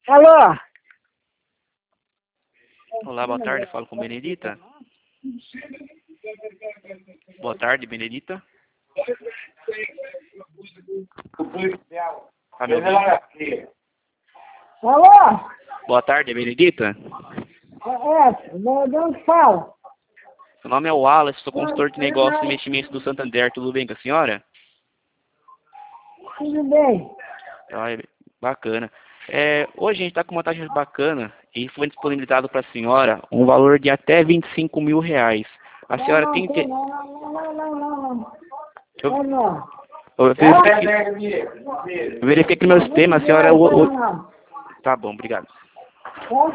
Alô? Olá, boa tarde. Falo com Benedita. Boa tarde, Benedita. Tá me ouvindo? Alô? Boa tarde, Benedita. De onde fala? Meu nome é Wallace, sou consultor de negócios e investimentos do Santander. Tudo bem com a senhora? Tudo bem. Ah, bacana. Hoje a gente está com uma taxa bacana e foi disponibilizado para a senhora um valor de até R$ 25.000. A senhora tem... Não. Eu, Não. eu verifiquei aqui no meu sistema, a senhora... Tá bom, obrigado.